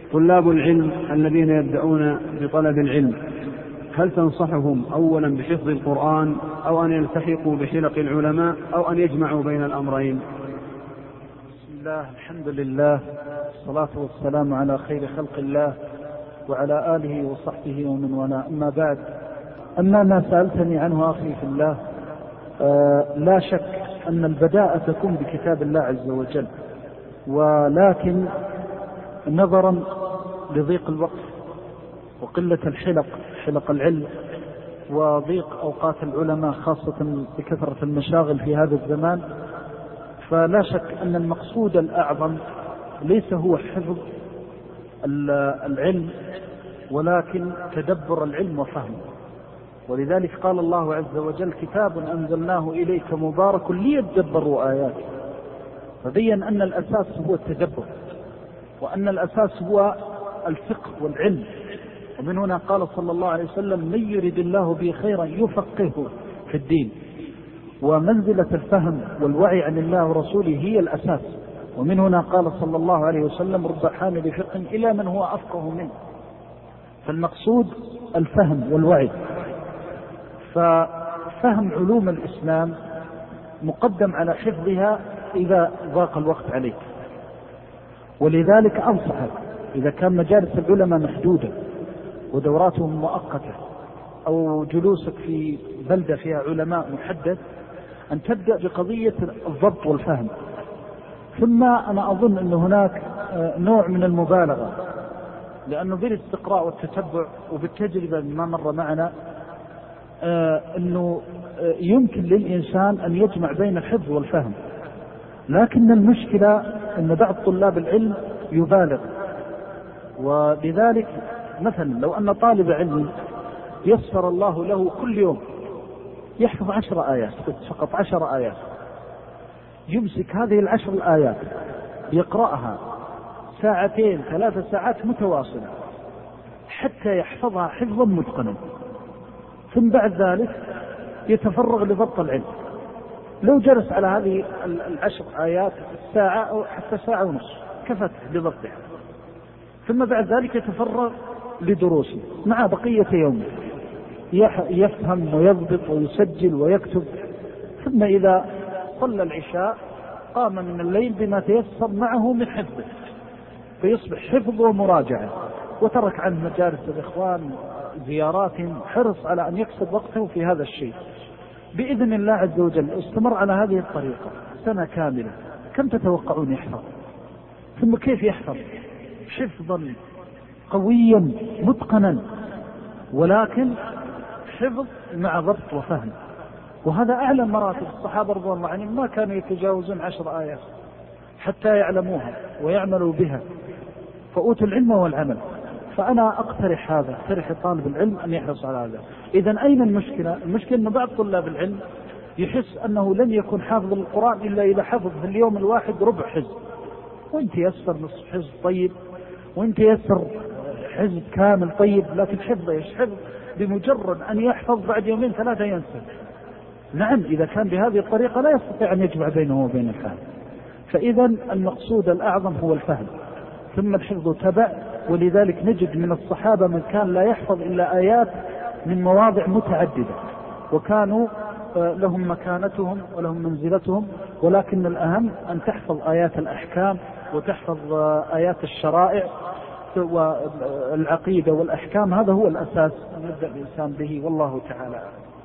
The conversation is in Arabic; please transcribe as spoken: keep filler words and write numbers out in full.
طلاب العلم الذين يبدأون بطلب العلم، هل تنصحهم أولا بحفظ القرآن أو أن يلتحقوا بحلق العلماء أو أن يجمعوا بين الأمرين؟ بسم الله، الحمد لله، الصلاة والسلام على خير خلق الله وعلى آله وصحبه ومن والاه، أما بعد. أما ما سألتني عنه أخي في الله، آه لا شك أن البداءة تكون بكتاب الله عز وجل، ولكن نظرا لضيق الوقت وقلة الحلق حلق العلم وضيق أوقات العلماء خاصة بكثرة المشاغل في هذا الزمان، فلا شك أن المقصود الأعظم ليس هو حفظ العلم ولكن تدبر العلم وفهمه. ولذلك قال الله عز وجل: كتاب أنزلناه إليك مبارك ليدبروا آياته. فبين أن الأساس هو التدبر، وأن الأساس هو الفقه والعلم. ومن هنا قال صلى الله عليه وسلم: من يرد الله به خيرا يفقهه في الدين. ومنزلة الفهم والوعي عن الله ورسوله هي الأساس. ومن هنا قال صلى الله عليه وسلم: رب حامل فقه إلى من هو أفقه منه. فالمقصود الفهم والوعي. ففهم علوم الإسلام مقدم على حفظها إذا ضاق الوقت عليك. ولذلك أنصحك إذا كان مجالس العلماء محدودة ودوراتهم مؤقتة أو جلوسك في بلدة فيها علماء محدد، أن تبدأ بقضية الضبط والفهم. ثم أنا أظن أن هناك نوع من المبالغة، لأنه بالاستقراء والتتبع وبالتجربة ما مر معنا أنه يمكن للإنسان أن يجمع بين الحفظ والفهم. لكن المشكلة أن بعض طلاب العلم يبالغ. ولذلك مثلا لو أن طالب علم يسر الله له كل يوم يحفظ عشر آيات فقط، عشر آيات، يمسك هذه العشر الآيات يقرأها ساعتين ثلاث ساعات متواصلة حتى يحفظها حفظا متقنا، ثم بعد ذلك يتفرغ لضبط العلم. لو جلس على هذه العشر آيات ساعة أو حتى ساعة ونصف كفت لضبطها، ثم بعد ذلك يتفرغ لدروسه مع بقية يومه، يفهم ويضبط ويسجل ويكتب. ثم إذا صلى العشاء قام من الليل بما تيسر معه من حفظه، فيصبح حفظ ومراجعة، وترك عنه مجالس الإخوان زياراتهم، حرص على أن يكسب وقته في هذا الشيء. بإذن الله عز وجل استمر على هذه الطريقة سنة كاملة، كم تتوقعون يحفظ؟ ثم كيف يحفظ؟ حفظا قويا متقنا، ولكن حفظ مع ضبط وفهم. وهذا أعلى مراتب الصحابة رضي الله عنهم، ما كانوا يتجاوزون عشر آيات حتى يعلموها ويعملوا بها، فأوتوا العلم والعمل. فأنا أقترح هذا، أقترح طالب العلم أن يحرص على هذا. إذن أين المشكلة؟ المشكلة أن بعض طلاب العلم يحس أنه لن يكون حافظ القرآن إلا إذا حفظ في اليوم الواحد ربع حزب، وانت يسر نصف حزب طيب، وانت يسر حزب كامل طيب، لكن حفظ ايش؟ حفظ بمجرد أن يحفظ بعد يومين ثلاثة ينسى. نعم، إذا كان بهذه الطريقة لا يستطيع أن يجمع بينه وبين الفهم. فإذا المقصود الأعظم هو الفهم، ثم الحفظ تبع. ولذلك نجد من الصحابة من كان لا يحفظ إلا آيات من مواضع متعددة، وكانوا لهم مكانتهم ولهم منزلتهم. ولكن الأهم أن تحفظ آيات الأحكام وتحفظ آيات الشرائع والعقيدة والأحكام. هذا هو الأساس أن يبدأ الإنسان به، والله تعالى.